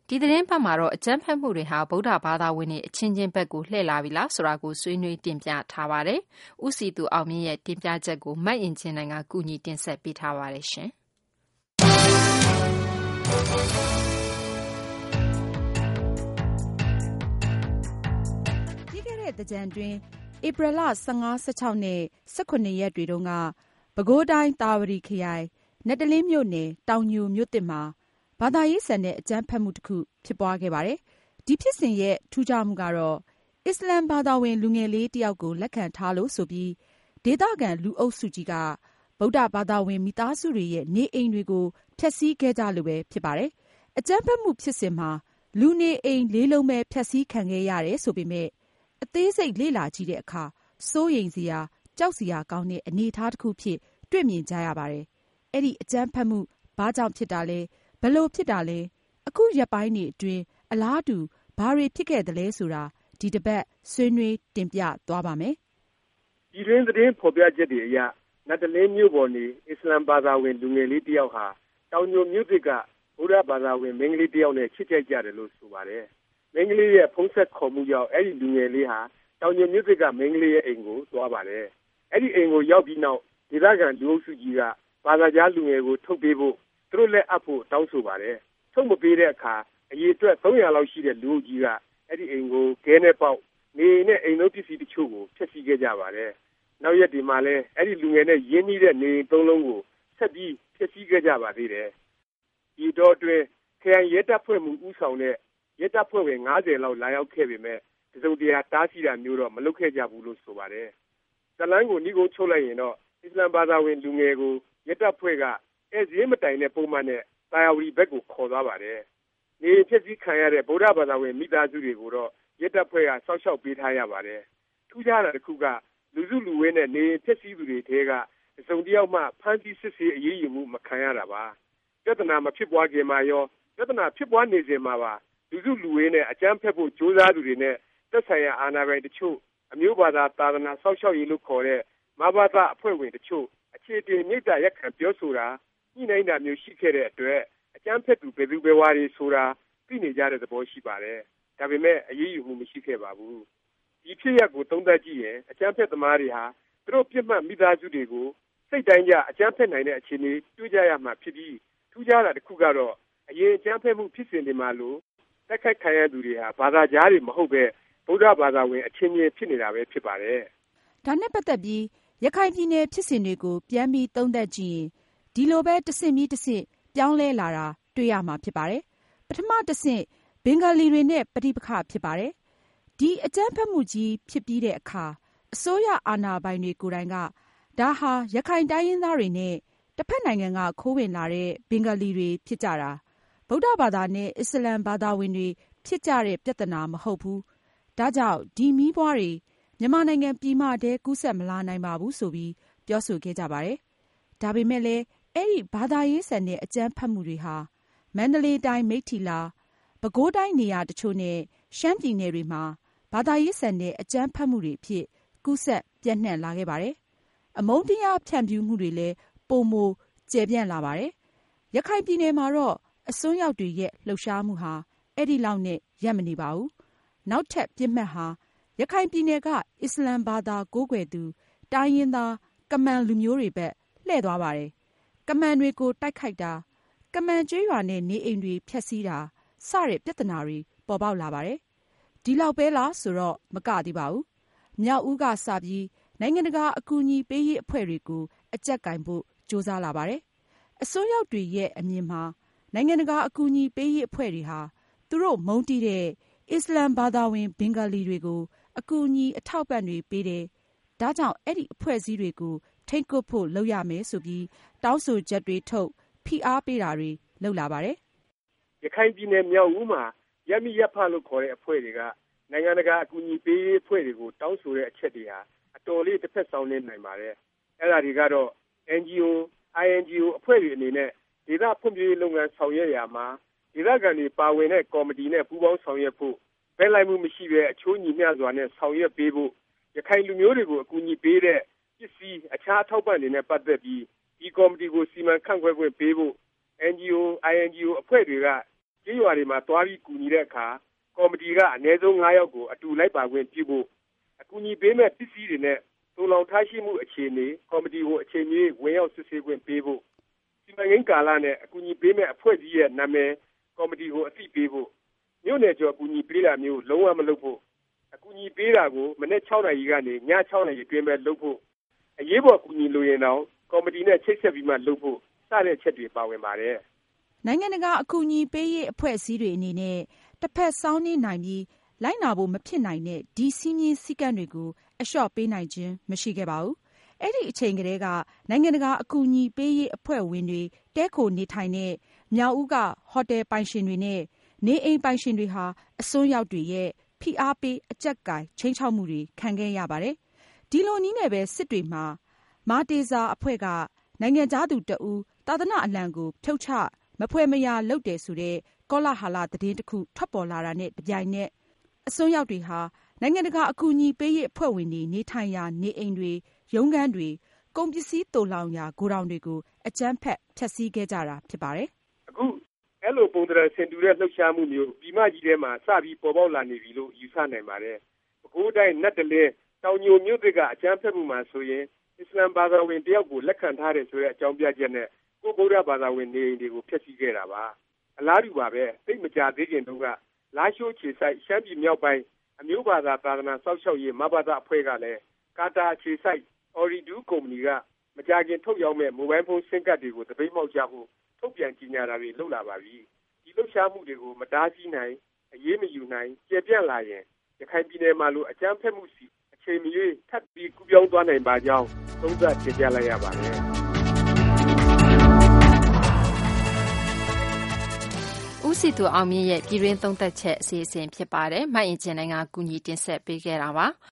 ဒီသတင်းပတ်မှာတော့အကြမ်းဖက်မှုတွေဟာဗုဒ္ဓဘာသာဝင်တွေအချင်းချင်းဘက်ကိုလှည့်လာပြီလားဆိုတာကိုဆွေးနွေးတင်ပြထားပါတယ်။ဦးစီသူအောင်မြင့်ရဲ့တင်ပြချက်ကိုမတ်ရင်ချင်းနိုင်ကကူညီတင်ဆက်ပေးထားပါတယ်ရှင်။ပြီးခဲ့တဲ့သင်္ကြန်တွင်ဧပြီလ15, 16နဲ့18ရက်တွေတုန်းကပဲခူးတိုင်းသာဝတီခရိုင်နတ်တလင်းမြို့နယ်တောင်ညိုမြို့သစ်မှာဘာသာရေးဆန်တဲ့အကြမ်းဖက်မှုတစ်ခုဖြစ်ပွားခဲ့ပါတယ်။ဒီဖြစ်စဉ်ရဲ့ထူးခြားမှုကတော့အစ္စလမ်ဘာသာဝင်လူငယ်လေးတစ်ယောက်ကိုလက်ခံထားလို့ဆိုပြီးဒေသခံလူအုပ်စုကြီးကဗုဒ္ဓဘာသာဝင်မိသားစုတွေရဲ့နေအိမ်တွေကိုဖျက်ဆီးခဲ့ကြလို့ပဲဖြစ်ပါတယ်။အကြမ်းဖက်မှုဖြစ်စဉ်မှာလူနေအိမ် 4 လုံးပဲဖျက်ဆီးခံခဲ့ရတယ်ဆိုပေမဲ့အသေးစိတ်လေ့လာကြည့်တဲ့အခါစိုးရိမ်စရာကြောက်စရာကောင်းတဲ့အနေအထားတစ်ခုဖြစ်တွေ့မြင်ကြရပါတယ်။အဲ့ဒီအကြမ်းဖက်မှုဘာကြောင့်ဖြစ်တာလဲဘယ်လိုဖြစ်တာလဲအခုရက်ပိုင်းတွေအတွင်းအလားတူဘာတွေဖြစ်ခဲ့သလဲဆိုတာဒီတစ်ပတ်ဆွေးနွေးတင်ပြသွားပါမယ်။ဒီတွင်သတင်းဖော်ပြချက်တွေအရနတ်တလင်းမြို့ပေါ်နေအစ္စလမ်ဘာသာဝင်လူငယ်လေးတစ်ယောက်ဟာတောင်ညိုမြို့သစ်ကဗုဒ္ဓဘာသာဝင်မိန်းကလေးတစ်ယောက်နဲ့ချစ်ကြိုက်ကြတယ်လို့ဆိုပါတယ်။မိန်းကလေးရဲ့ဖုန်းဆက်ခေါ်မှုကြောင့်အဲ့ဒီလူငယ်လေးဟာတောင်ညိုမြို့သစ်ကမိန်းကလေးရဲ့အိမ်ကိုသွားပါတယ်။အဲ့ဒီအိမ်ကိုရောက်ပြီးနောက်ဒေသခံလူအုပ်စုကြီးကဘာသာကြားလူငယ်ကိုထုတ်ပေးဖို့သူတို့လက်အပ်ဖို့တောင်းဆိုပါတယ်။ထုတ်မပေးတဲ့အခါအရေအတွက်300လောက်ရှိတဲ့လူအုပ်ကြီးကအဲ့ဒီအိမ်ကိုခဲနဲ့ပေါက်နေနဲ့အိမ်လုံးပစ္စည်းတချို့ကိုဖျက်ဆီးခဲ့ကြပါတယ်။နောက်ရက်ဒီမှာလဲအဲ့ဒီလူငယ်နဲ့ရင်းနှီးတဲ့နေ3လုံးကိုဆက်ပြီးဖျက်ဆီးခဲ့ကြပါသေးတယ်။ဒီတော့အတွင်းခရိုင်ရဲတပ်ဖွဲ့မှုဦးဆောင်တဲ့ရဲတပ်ဖွဲ့ဝင်90လောက်လာရောက်ခဲ့ပေမဲ့တစုံတရာတားဆီးတာမျိုးတော့မလုပ်ခဲ့ကြဘူးလို့ဆိုပါတယ်။ဇလန်းကိုနှီးကုန်းချုပ်လိုက်ရင်တော့အစ္စလမ်ဘာသာဝင်လူငယ်ကိုရဲတပ်ဖွဲ့ကအဲဈေးမတိုင်တဲ့ပုံမှန်နဲ့တာယာဝတီဘက်ကိုခေါ်သွားပါတယ်။နေဖြစ်စည်းခံရတဲ့ဗုဒ္ဓဘာသာဝင်မိသားစုတွေကိုတော့ရဲတပ်ဖွဲ့ကစောင့်ရှောက်ပေးထားရပါတယ်။ထူးခြားတာတစ်ခုကလူစုလူဝေးနဲ့နေဖြစ်စည်းသူတွေထဲကတစုံတစ်ယောက်မှဖမ်းဆီးစစ်ဆေးအရေးယူမှုမခံရတာပါ။ပြဿနာမဖြစ်ပွားခင်မှာရောပြဿနာဖြစ်ပွားနေစဉ်မှာပါလူစုလူဝေးနဲ့အကြမ်းဖက်ဖို့ကြိုးစားသူတွေနဲ့သက်ဆိုင်ရာအာဏာပိုင်တချို့အမျိုးဘာသာသာသနာစောင့်ရှောက်ရေးလို့ခေါ်တဲ့မဘာသာအဖွဲ့ဝင်တချို့အခြေတင်မြစ်တာရက်ခံပြောဆိုတာညှိနှိုင်းတာမျိုးရှိခဲ့တဲ့အတွက်အကြမ်းဖက်သူဘယ်သူဘယ်ဝါတွေဆိုတာသိနေကြတဲ့သဘောရှိပါတယ်။ဒါပေမဲ့အရေးယူမှုမရှိခဲ့ပါဘူး။ဒီဖြစ်ရပ်ကိုသုံးသပ်ကြည့်ရင်အကြမ်းဖက်သမားတွေဟာသူတို့ပြစ်မှတ်မိသားစုတွေကိုစိတ်တိုင်းကြအကြမ်းဖက်နိုင်တဲ့အခြေအနေတွေ့ကြရမှာဖြစ်ပြီးထူးခြားတာတစ်ခုကတော့အရင်အကြမ်းဖက်မှုဖြစ်စဉ်တွေမှာလို့တိုက်ခိုက်ခံရသူတွေဟာဘာသာကြားတွေမဟုတ်ပဲဗုဒ္ဓဘာသာဝင်အချင်းချင်းဖြစ်နေတာပဲဖြစ်ပါတယ်။ဒါနဲ့ပတ်သက်ပြီးရခိုင်ပြည်နယ်ဖြစ်စဉ်တွေကိုပြန်ပြီးသုံးသပ်ကြည့်ရင်ဒီလိုပဲတစ်ဆင့်ပြီးတစ်ဆင့်ပြောင်းလဲလာတာတွေ့ရမှာဖြစ်ပါတယ်။ပထမတစ်ဆင့်ဘင်္ဂလီတွေနဲ့ပဋိပက္ခဖြစ်ပါတယ်။ဒီအကြမ်းဖက်မှုကြီးဖြစ်ပြီးတဲ့အခါအစိုးရအာဏာပိုင်တွေကိုယ်တိုင်ကဒါဟာရခိုင်တိုင်းရင်းသားတွေနဲ့တစ်ဖက်နိုင်ငံကခိုးဝင်လာတဲ့ဘင်္ဂလီတွေဖြစ်ကြတာဗုဒ္ဓဘာသာနဲ့အစ္စလမ်ဘာသာဝင်တွေဖြစ်ကြတဲ့ပြဿနာမဟုတ်ဘူး။ဒါကြောင့်ဒီမီးပွားတွေမြန်မာနိုင်ငံပြည်မထဲကူးစက်မလာနိုင်ပါဘူးဆိုပြီးပြောဆိုခဲ့ကြပါတယ်။ဒါပေမဲ့လည်းအဲ့ဒီဘာသာရေးဆန်တဲ့အကြမ်းဖက်မှုတွေဟာမန္တလေးတိုင်းမိတ္ထီလာပဲခူးတိုင်းနေရာတချို့နဲ့ရှမ်းပြည်နယ်တွေမှာဘာသာရေးဆန်တဲ့အကြမ်းဖက်မှုတွေဖြစ်ကူးစက်ပြန့်နှံ့လာခဲ့ပါတယ်။အမုန်းတရားဖြန့်ဖြူးမှုတွေလည်းပိုမိုကျယ်ပြန့်လာပါတယ်။ရခိုင်ပြည်နယ်မှာတော့အစွန်းရောက်တွေရဲ့လှုပ်ရှားမှုဟာအဲ့ဒီလောက်နဲ့ရပ်မနေပါဘူး။နောက်ထပ်ပြစ်မှတ်ဟာရခိုင်ပြည်နယ်ကအစ္စလမ်ဘာသာကိုးကွယ်သူတိုင်းရင်းသားကမန်လူမျိုးတွေဘက်လှည့်သွားပါတယ်။ကမန်တွေကိုတိုက်ခိုက်တာကမန်ကျေးရွာနဲ့နေအိမ်တွေဖျက်ဆီးတာစတဲ့ပြဿနာတွေပေါ်ပေါက်လာပါတယ်။ဒီလောက်ပဲလားဆိုတော့မကသေးပါဘူး။မြောက်ဦးကစပြီးနိုင်ငံတကာအကူအညီပေးရေးအဖွဲ့တွေကိုအကြက်ကင်ဖို့ကြိုးစားလာပါတယ်။အစွန်းရောက်တွေရဲ့အမြင်မှာနိုင်ငံတကာအကူအညီပေးရေးအဖွဲ့တွေဟာသူတို့မုန်းတီးတဲ့အစ္စလမ်ဘာသာဝင်ဘင်္ဂလီတွေကိုအကူအညီအထောက်ပံ့တွေပေးတယ်။ဒါကြောင့်အဲ့ဒီအဖွဲ့အစည်းတွေကိုထိန်းကွပ်ဖို့လုပ်ရမယ်ဆိုပြီးတောင်းဆိုချက်တွေထုတ်ဖိအားပေးတာတွေလုပ်လာပါတယ်။ရခိုင်ပြည်နယ်မြောက်ဦးမှာရပ်မိရပ်ဖလို့ခေါ်တဲ့အဖွဲ့တွေကနိုင်ငံတကာအကူအညီပေးရေးအဖွဲ့တွေကိုတောင်းဆိုတဲ့အချက်တွေဟာအတော်လေးတစ်ဖက်ဆောင်နေနိုင်ပါတယ်။အဲ့ဒါတွေကတော့ NGO, INGO အဖွဲ့တွေအနေနဲ့ဒေသဖွံ့ဖြိုးရေးလုပ်ငန်းဆောင်ရွက်ရာမှာဒေသခံတွေပါဝင်တဲ့ကော်မတီနဲ့ပူးပေါင်းဆောင်ရွက်ဖို့ဘက်လိုက်မှုမရှိဘဲအချိုးညီမျှစွာနဲ့ဆောင်ရွက်ပေးဖို့ရခိုင်လူမျိုးတွေကိုအကူအညီပေးတဲ့ပစ္စည်းအခြားအထောက်ပံ့တွေနဲ့ပတ်သက်ပြီးဒီကော်မတီကိုစီမံခန့်ခွဲခွင့်ပေးဖို့ NGO, INGO အဖွဲ့တွေကကျေးရွာတွေမှာသွားပြီးကူညီတဲ့အခါကော်မတီကအနည်းဆုံး9ယောက်ကိုအတူလိုက်ပါခွင့်ပြုဖို့အကူအညီပေးမဲ့ပစ္စည်းတွေနဲ့သို့လောင်ထားရှိမှုအခြေအနေကော်မတီကိုအချိန်မီဝင်ရောက်စစ်ဆေးခွင့်ပေးဖို့စီမံကိန်းကာလနဲ့အကူအညီပေးမဲ့အဖွဲ့အစည်းရဲ့နာမည်ကော်မတီကိုအသိပေးဖို့မြို့နယ်ကျော်အကူအညီပေးတာမျိုးလုံးဝမလုပ်ဖို့အကူအညီပေးတာကိုမနေ့6နာရီကနေည6နာရီအတွင်းပဲလုပ်ဖို့အရေးပေါ်အကူအညီလိုရင်တော့ကော်မတီနဲ့ချိတ်ဆက်ပြီးမှလုပ်ဖို့စတဲ့အချက်တွေပါဝင်ပါတယ်။နိုင်ငံတကာအကူအညီပေးရေးအဖွဲ့အစည်းတွေအနေနဲ့တစ်ဖက်စောင်းနေနိုင်ပြီးလိုက်နာဖို့မဖြစ်နိုင်တဲ့ဒီစည်းမျဉ်းစည်းကမ်းတွေကိုအလျှော့ပေးနိုင်ခြင်းမရှိခဲ့ပါဘူး။အဲ့ဒီအချိန်ကတည်းကနိုင်ငံတကာအကူအညီပေးရေးအဖွဲ့ဝင်တွေတဲခိုနေထိုင်တဲ့မြောက်ဦးကဟိုတယ်ပိုင်ရှင်တွေနဲ့နေအိမ်ပိုင်ရှင်တွေဟာအစွန်းရောက်တွေရဲ့ဖိအားပေးအကြက်ကိုင်ချိန်ချောက်မှုတွေခံခဲ့ရပါတယ်။ဒီလိုနည်းနဲ့ပဲစစ်တွေမှာမာတေဇာအဖွဲ့ကနိုင်ငံသားသူတဦးသာသနာအလံကိုဖြုတ်ချမဖွဲ့မရလုပ်တယ်ဆိုတဲ့ကောလာဟလသတင်းတစ်ခုထွက်ပေါ်လာတာနဲ့တပြိုင်နက်အစွန်းရောက်တွေဟာနိုင်ငံတကာအကူအညီပေးရေးအဖွဲ့ဝင်တွေနေထိုင်ရာနေအိမ်တွေရုံးခန်းတွေကုန်ပစ္စည်းသိုလှောင်ရာဂိုဒေါင်တွေကိုအကြမ်းဖက်ဖျက်ဆီးခဲ့ကြတာဖြစ်ပါတယ်။အခုအဲ့လိုပုံသဏ္ဍာန်ဆင်တူတဲ့လှုပ်ရှားမှုမျိုးပြည်မကြီးထဲမှာစပြီးပေါ်ပေါက်လာနေပြီလို့ယူဆနိုင်ပါတယ်။ပဲခူးတိုင်းနတ်တလင်းတောင်ညိုမြို့တွေကအကြမ်းဖက်မှုမှာဆိုရင်အစ္စလမ်ဘာသာဝင်တယောက်ကိုလက်ခံထားတယ်ဆိုတဲ့အကြောင်းပြချက်နဲ့ကိုဗုဒ္ဓဘာသာဝင်နေအိမ်တွေကိုဖျက်ဆီးခဲ့တာပါ။အလားတူပါပဲသိမကြသေးခင်တုန်းကလာရှိုးခြေဆိုင်ရှမ်းပြည်မြောက်ပိုင်းအမျိုးဘာသာသာသနာစောင့်ရှောက်ရေးမဘာသာအဖွဲ့ကလည်းကာတာခြေဆိုင်အော်ရီဒူးကုမ္ပဏီကမကြာခင်ထုတ်ရောင်းမဲ့မိုဘိုင်းဖုန်းဆင်းကတ်တွေကိုတပိတ်မှောက်ကြဖို့ထုတ်ပြန်ကြေညာတာတွေလုပ်လာပါပြီ။ဒီလှုပ်ရှားမှုတွေကိုမတားဆီးနိုင်အရေးမယူနိုင်ကျေပြန့်လာရင်ရခိုင်ပြည်နယ်မှာလိုအကြမ်းဖက်မှုစီအချိန်မရွေးထပ်ပြီးကူးပြောင်းသွားနိုင်ပါကြောင်းသုံးသပ်တင်ပြလိုက်ရပါတယ်။ဦးစီသူအောင်မြင့်ရဲ့ပြည်တွင်းသုံးသက်ချက်အစီအစဉ်ဖြစ်ပါတယ်။မအင်ဂျင်နိုင်ကကူညီတင်ဆက်ပေးခဲ့တာပါ။